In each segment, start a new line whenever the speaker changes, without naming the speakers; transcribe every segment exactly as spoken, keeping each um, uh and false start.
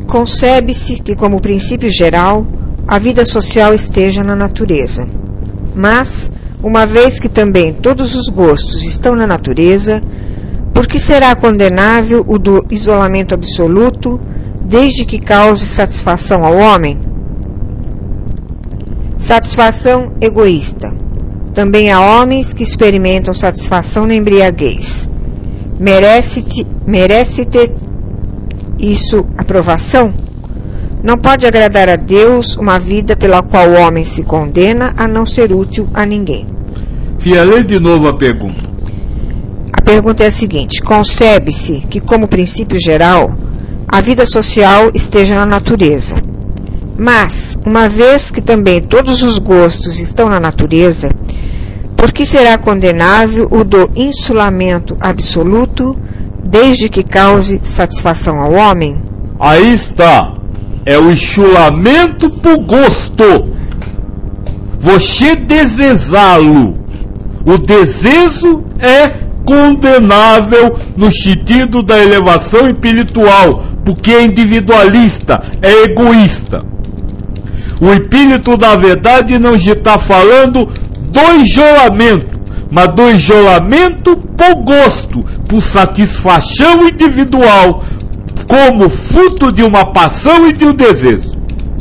Concebe-se que, como princípio geral, a vida social esteja na natureza. Mas, uma vez que também todos os gostos estão na natureza, por que será condenável o do isolamento absoluto, desde que cause satisfação ao homem? Satisfação egoísta. Também há homens que experimentam satisfação na embriaguez. Merece-te, merece-te isso aprovação? Não pode agradar a Deus uma vida pela qual o homem se condena a não ser útil a ninguém.
Fia, lê de novo a pergunta.
A pergunta é a seguinte: concebe-se que, como princípio geral, a vida social esteja na natureza. Mas, uma vez que também todos os gostos estão na natureza, por que será condenável o do insulamento absoluto, desde que cause satisfação ao homem?
Aí está. É o enchulamento por gosto. Você desejá-lo. O desejo é condenável no sentido da elevação espiritual, porque é individualista, é egoísta. O espírito da verdade não está falando do isolamento, mas do isolamento por gosto, por satisfação individual, como fruto de uma paixão e de um desejo.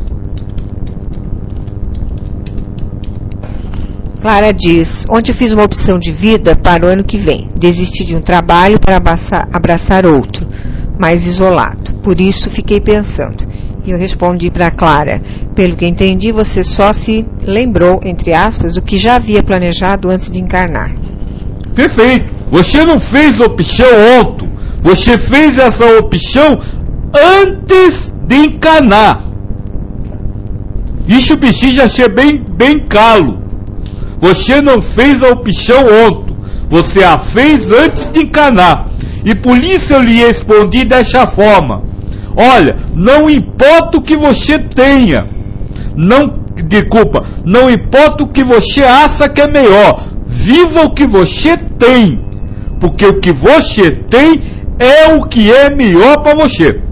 Clara diz: ontem eu fiz uma opção de vida para o ano que vem. Desisti de um trabalho para abraçar, abraçar outro, mais isolado. Por isso fiquei pensando. E eu respondi para Clara: pelo que entendi, você só se lembrou, entre aspas, do que já havia planejado antes de encarnar.
Perfeito. Você não fez opção ontem. Você fez essa opção antes de encarnar. Isso precisa ser bem, bem claro. Você não fez a opção ontem. Você a fez antes de encarnar. E por isso eu lhe respondi dessa forma: olha, não importa o que você tenha, não, desculpa, não importa o que você acha que é melhor, viva o que você tem, porque o que você tem é o que é melhor para você.